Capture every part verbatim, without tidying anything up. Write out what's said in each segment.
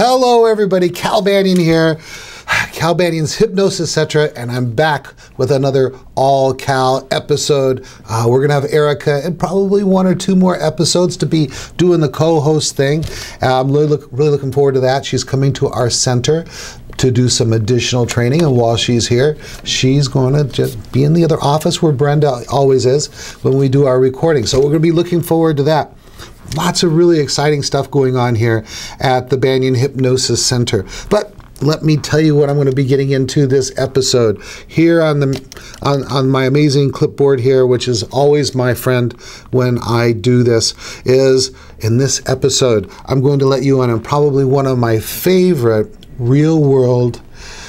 Hello everybody, Cal Banyan here, Cal Banyan's Hypnosis Cetera, and I'm back with another All Cal episode. Uh, we're gonna have Erica and probably one or two more episodes to be doing the co-host thing. Uh, I'm really, look, really looking forward to that. She's coming to our center to do some additional training, and while she's here, she's going to just be in the other office where Brenda always is when we do our recording. So we're going to be looking forward to that. Lots of really exciting stuff going on here at the Banyan Hypnosis Center. But let me tell you what I'm going to be getting into this episode. Here on the on, on my amazing clipboard here, which is always my friend when I do this, is in this episode, I'm going to let you in on probably one of my favorite real world,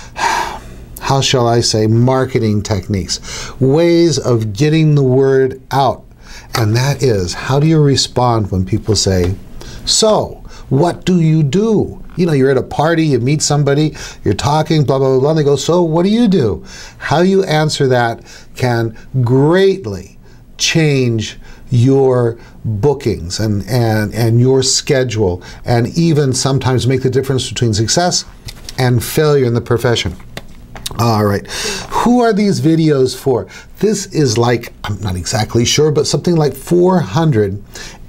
how shall I say, marketing techniques, ways of getting the word out. And that is, how do you respond when people say, so, what do you do? You know, you're at a party, you meet somebody, you're talking, blah, blah, blah, blah, and they go, so what do you do? How you answer that can greatly change your bookings and, and, and your schedule, and even sometimes make the difference between success and failure in the profession. All right, who are these videos for? This is like, I'm not exactly sure, but something like four hundred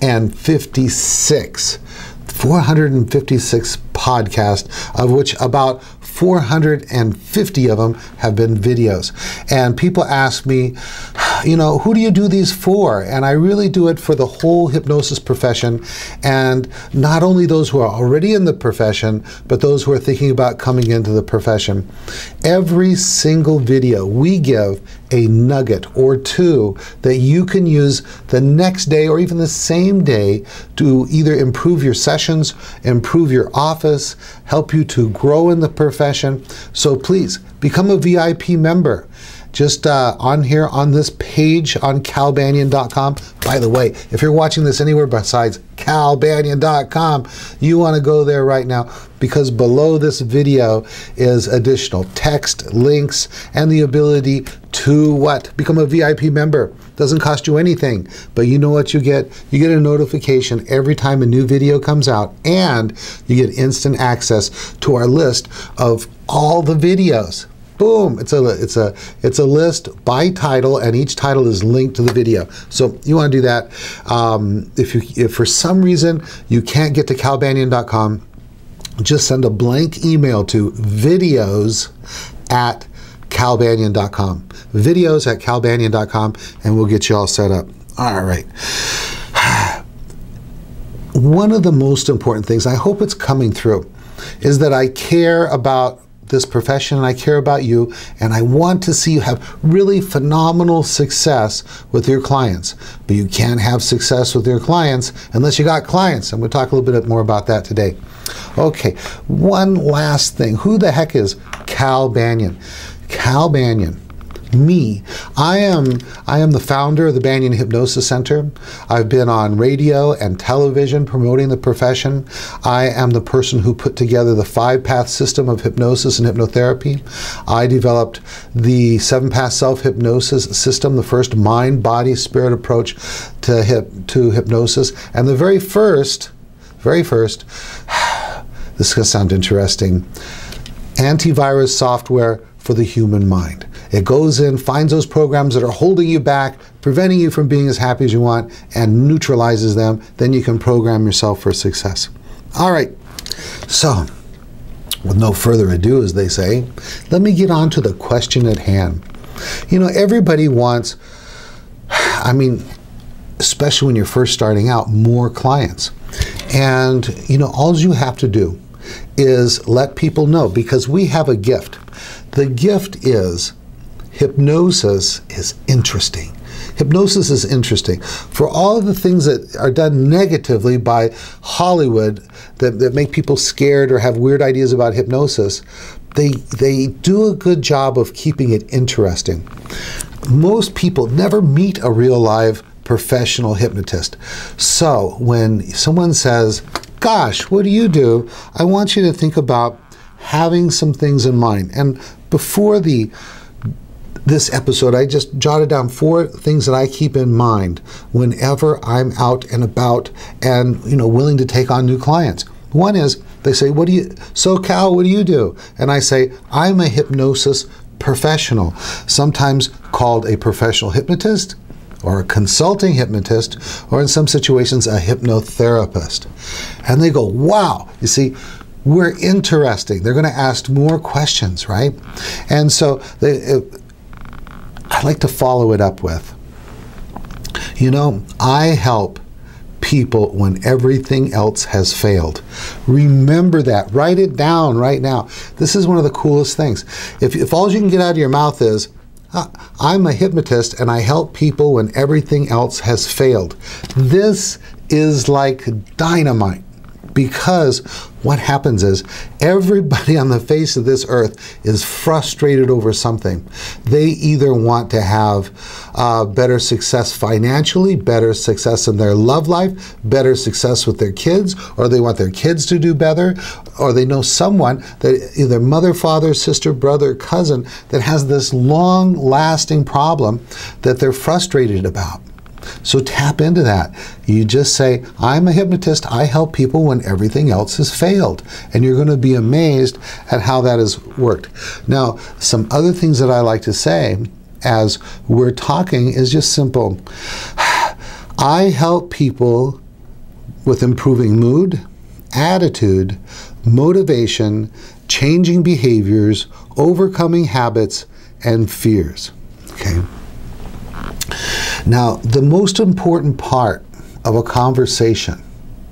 fifty-six, four hundred fifty-six podcasts, of which about four hundred fifty of them have been videos. And people ask me, you know, who do you do these for? And I really do it for the whole hypnosis profession, and not only those who are already in the profession, but those who are thinking about coming into the profession. Every single video, we give a nugget or two that you can use the next day or even the same day to either improve your sessions, improve your office, help you to grow in the profession. So please become a V I P member. Just uh, on here on this page on cal banyan dot com. By the way, if you're watching this anywhere besides cal banyan dot com, you want to go there right now, because below this video is additional text, links, and the ability to what? Become a V I P member. Doesn't cost you anything, but you know what you get? You get a notification every time a new video comes out, and you get instant access to our list of all the videos. Boom! It's a it's a it's a list by title, and each title is linked to the video. So you want to do that. Um, if you if for some reason you can't get to cal banyan dot com, just send a blank email to videos at cal banyan dot com. Videos at cal banyan dot com, and we'll get you all set up. All right. One of the most important things, I hope it's coming through, is that I care about this profession, and I care about you, and I want to see you have really phenomenal success with your clients. But you can't have success with your clients unless you got clients. I'm going to talk a little bit more about that today. Okay, one last thing. Who the heck is Cal Banyan? Cal Banyan. Me. I am I am the founder of the Banyan Hypnosis Center. I've been on radio and television promoting the profession. I am the person who put together the five-path system of hypnosis and hypnotherapy. I developed the seven-path self-hypnosis system, the first mind, body, spirit approach to hip to hypnosis, and the very first, very first, this is going to sound interesting, antivirus software for the human mind. It goes in, finds those programs that are holding you back, preventing you from being as happy as you want, and neutralizes them. Then you can program yourself for success. All right, so with no further ado, as they say, let me get on to the question at hand. You know, everybody wants, I mean, especially when you're first starting out, more clients. And, you know, all you have to do is let people know, because we have a gift. The gift is hypnosis is interesting. Hypnosis is interesting. For all of the things that are done negatively by Hollywood that, that make people scared or have weird ideas about hypnosis, they, they do a good job of keeping it interesting. Most people never meet a real live professional hypnotist. So when someone says, gosh, what do you do? I want you to think about having some things in mind. And before the this episode, I just jotted down four things that I keep in mind whenever I'm out and about and, you know, willing to take on new clients. One is They say, what do you, so Cal, what do you do? And I say, I'm a hypnosis professional, sometimes called a professional hypnotist or a consulting hypnotist, or in some situations, a hypnotherapist. And they go, wow, you see, we're interesting. They're going to ask more questions, right? And so they, it, I like to follow it up with, you know, I help people when everything else has failed. Remember that. Write it down right now. This is one of the coolest things. If, if all you can get out of your mouth is, I'm a hypnotist and I help people when everything else has failed. This is like dynamite, because what happens is everybody on the face of this earth is frustrated over something. They either want to have uh, better success financially, better success in their love life, better success with their kids, or they want their kids to do better, or they know someone that either mother, father, sister, brother, cousin that has this long-lasting problem that they're frustrated about. So tap into that. You just say, I'm a hypnotist. I help people when everything else has failed. And you're going to be amazed at how that has worked. Now, some other things that I like to say as we're talking is just simple. I help people with improving mood, attitude, motivation, changing behaviors, overcoming habits, and fears. Okay? Now, the most important part of a conversation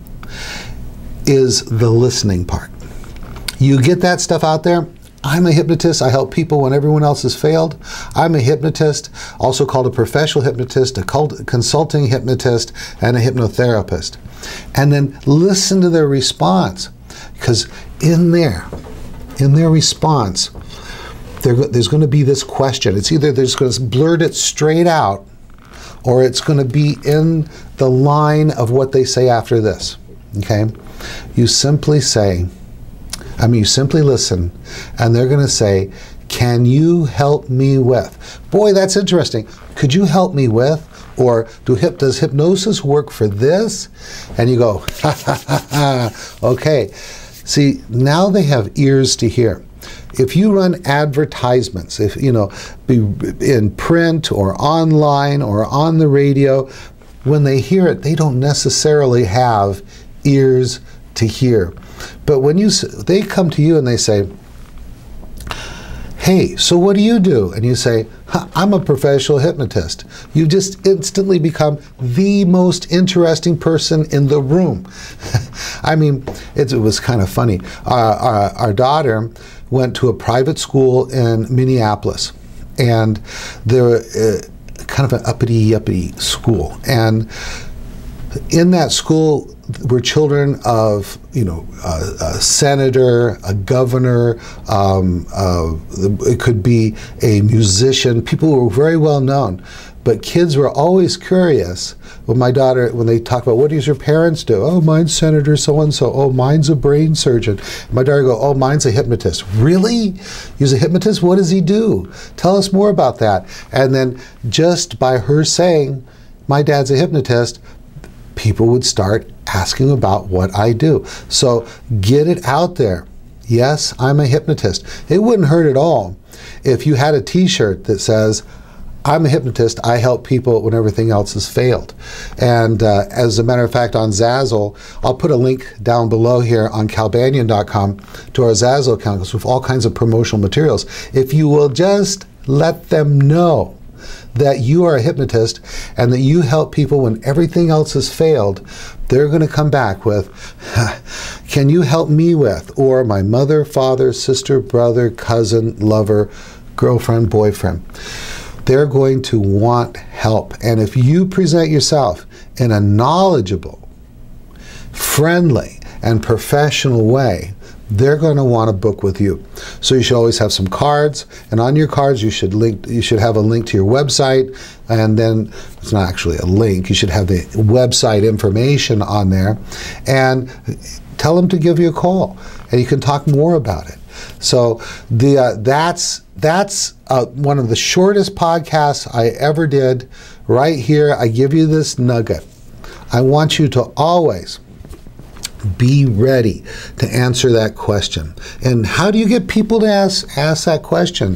is the listening part. You get that stuff out there. I'm a hypnotist. I help people when everyone else has failed. I'm a hypnotist, also called a professional hypnotist, a cult, consulting hypnotist, and a hypnotherapist. And then listen to their response, because in there, in their response, there, there's going to be this question. It's either they're just going to blurt it straight out, or it's going to be in the line of what they say after this, okay? You simply say, I mean, you simply listen, and they're going to say, can you help me with? Boy, that's interesting. Could you help me with? Or do hip, does hypnosis work for this? And you go, ha, ha, ha, ha. Okay. See, now they have ears to hear. If you run advertisements, if you know, be in print or online or on the radio, when they hear it, they don't necessarily have ears to hear. But when you, they come to you and they say, hey, so what do you do? And you say, I'm a professional hypnotist. You just instantly become the most interesting person in the room. I mean, it, it was kind of funny. Uh, our, our daughter went to a private school in Minneapolis, and they're uh, kind of an uppity, uppity school. And in that school were children of, you know, a, a senator, a governor, um, uh, it could be a musician, people who were very well known. But kids were always curious when my daughter, when they talk about, what does your parents do? Oh, mine's Senator so-and-so. Oh, mine's a brain surgeon. My daughter go, oh, mine's a hypnotist. Really? He's a hypnotist? What does he do? Tell us more about that. And then just by her saying, my dad's a hypnotist, people would start asking about what I do. So get it out there. Yes, I'm a hypnotist. It wouldn't hurt at all if you had a t-shirt that says, I'm a hypnotist, I help people when everything else has failed. And uh, as a matter of fact, on Zazzle, I'll put a link down below here on cal banyan dot com to our Zazzle account with all kinds of promotional materials. If you will just let them know that you are a hypnotist and that you help people when everything else has failed, they're going to come back with, can you help me with? Or my mother, father, sister, brother, cousin, lover, girlfriend, boyfriend. They're going to want help. And if you present yourself in a knowledgeable, friendly, and professional way, they're going to want to book with you. So you should always have some cards, and on your cards you should link. You should have a link to your website, and then it's not actually a link. You should have the website information on there, and tell them to give you a call, and you can talk more about it. So the uh, that's that's uh, one of the shortest podcasts I ever did. Right here, I give you this nugget. I want you to always Be ready to answer that question. And how do you get people to ask, ask that question?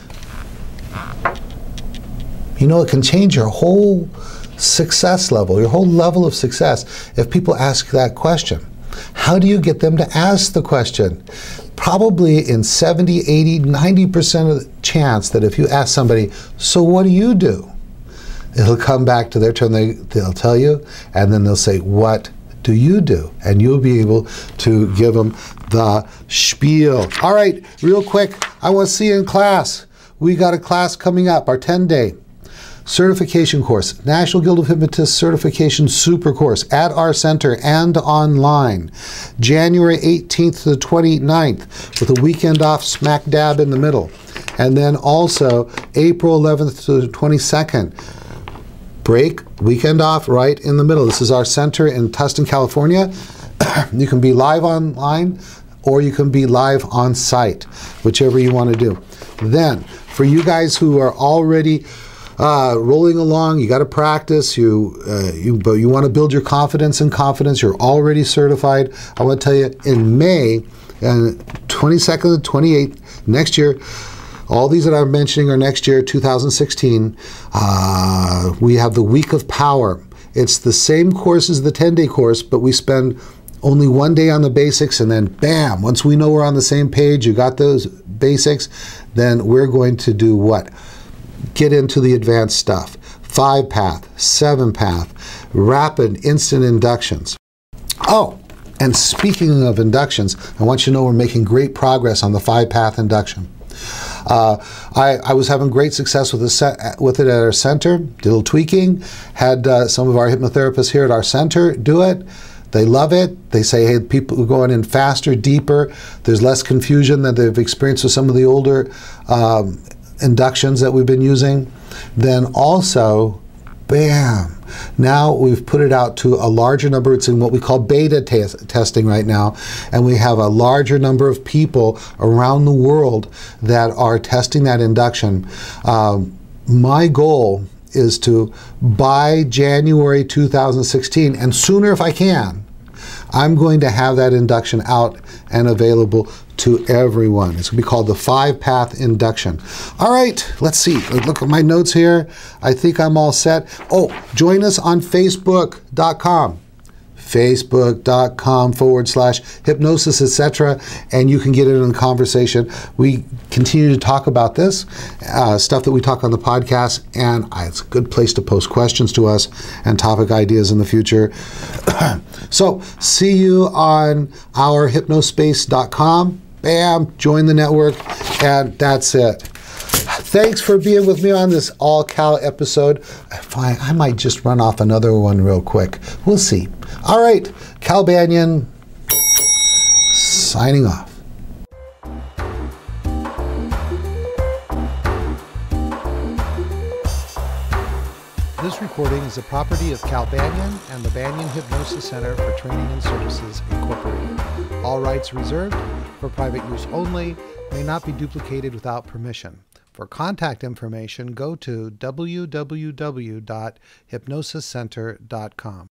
You know, it can change your whole success level, your whole level of success if people ask that question. How do you get them to ask the question? Probably in seventy, eighty, ninety percent of the chance that if you ask somebody, so what do you do? It'll come back to their turn, they, they'll tell you, and then they'll say, what do you do? And you'll be able to give them the spiel. All right, real quick, I want to see you in class. We got a class coming up, our ten day certification course, National Guild of Hypnotists Certification Super Course at our center and online, January eighteenth to the twenty-ninth, with a weekend off smack dab in the middle. And then also April eleventh to the twenty-second, break, weekend off right in the middle. This is our center in Tustin, California. You can be live online or you can be live on site, whichever you want to do. Then, for you guys who are already Uh, rolling along, you got to practice, you, uh, you, but you want to build your confidence and confidence, you're already certified. I want to tell you, in May, uh, twenty-second and twenty-eighth, next year, all these that I'm mentioning are next year, two thousand sixteen, uh, we have the Week of Power. It's the same course as the ten day course, but we spend only one day on the basics, and then bam, once we know we're on the same page, you got those basics, then we're going to do what? Get into the advanced stuff. Five path, seven path, rapid instant inductions. Oh, and speaking of inductions, I want you to know we're making great progress on the five path induction. Uh, I, I was having great success with, the with it at our center, did a little tweaking, had uh, some of our hypnotherapists here at our center do it. They love it. They say, hey, people are going in faster, deeper. There's less confusion that they've experienced with some of the older um, inductions that we've been using. Then also, bam, now we've put it out to a larger number. It's in what we call beta testing right now, and we have a larger number of people around the world that are testing that induction. Um, my goal is to, by January two thousand sixteen, and sooner if I can, I'm going to have that induction out and available to everyone. It's going to be called the five path induction. All right, let's see. Look at my notes here. I think I'm all set. Oh, join us on Facebook dot com. Facebook.com forward slash hypnosis, et cetera. And you can get in on the conversation. We continue to talk about this, uh, stuff that we talk on the podcast, and it's a good place to post questions to us and topic ideas in the future. So, see you on our hypnospace dot com. Bam, join the network, and that's it. Thanks for being with me on this All Cal episode. Fine, I might just run off another one real quick. We'll see. All right, Cal Banyan, signing off. This recording is the property of Cal Banyan and the Banyan Hypnosis Center for Training and Services, Incorporated. All rights reserved, for private use only, may not be duplicated without permission. For contact information, go to w w w dot hypnosis center dot com.